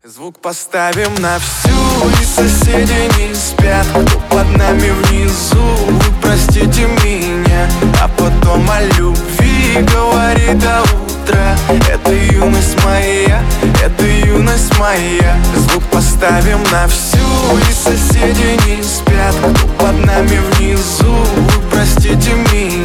Звук поставим на всю, и соседи не спят. Кто под нами внизу, вы простите меня. А потом о любви говорит до утра. Это юность моя, это юность моя. Звук поставим на всю, и соседи не спят. Кто под нами внизу, вы простите меня.